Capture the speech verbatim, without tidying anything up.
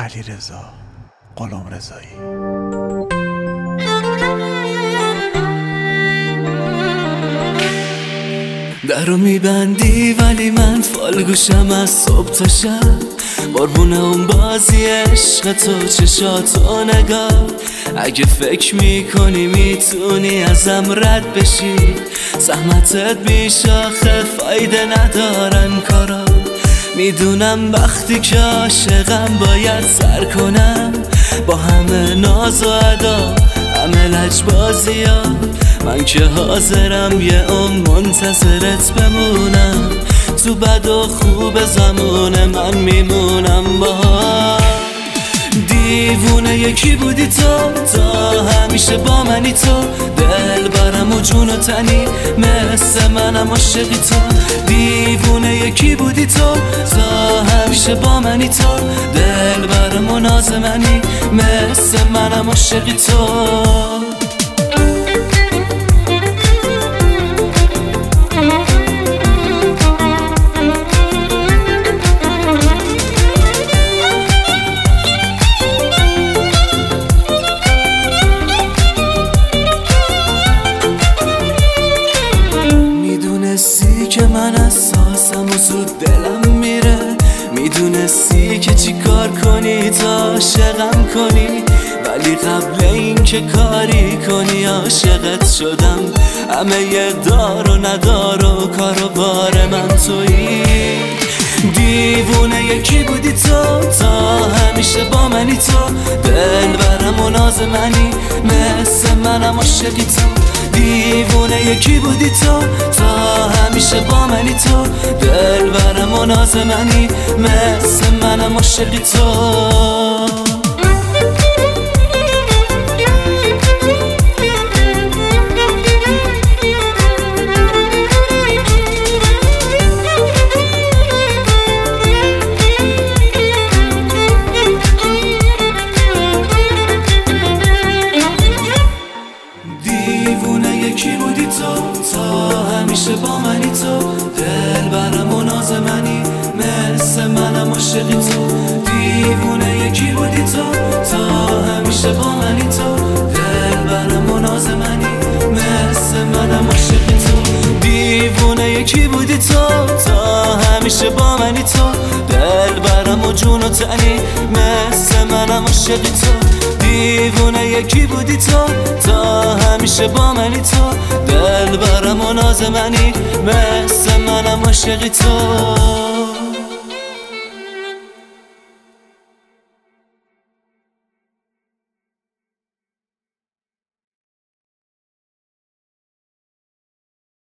علیرضا غلامرضایی. درو میبندی ولی من فالگوشم از صبح تا شب، قربون اون بازی عشق تو چشاتو نگاه. اگه فکر میکنی میتونی ازم رد بشی، زحمتت بیش آخه فایده ندارن کارا. میدونم وقتی که عاشقم باید سر کنم، با همه ناز و ادا همه لجبازی ها. من که حاضرم یه عمر منتظرت بمونم، تو بد و خوب زمان من میمونم با. دیوونه یکی بودی تو، تا همیشه با منی تو، دل برم و جون و تنی مثل منم عاشقی تو. دیوونه یکی بودی تو، تا همیشه با منی تو، دل برم و ناز منی مثل منم عاشقی تو. که من اساسم و زود دلم میره، میدونستی که چی کار کنی تا عاشقم کنی، ولی قبل این که کاری کنی عاشقت شدم. همه یه دار و ندار و کار و بار من تویی. دیوونه یکی بودی تو، تا همیشه با منی تو، دل برم و ناز منی مثل منم عاشقی تو. دیوونه یکی بودی تو، تا همیشه با منی تو، دل برم و ناز منی مثل منم عاشقی تو. دیوونه یکی بودی تو، تا همیشه با منی تو، دل برم و ناز منی مثل منم عاشقی تو. دیوونه یکی بودی تو، تا همیشه با منی تو، دل برم و ناز منی مثل منم عاشقی تو. دیوونه یکی بودی تو، تا همیشه با منی تو، دل برم و جون و تنی مثل منم عاشقی تو. دیوونه یکی بودی تو، تا همیشه با منی تو، دل برم و ناز منی مثل منم عاشقی تو.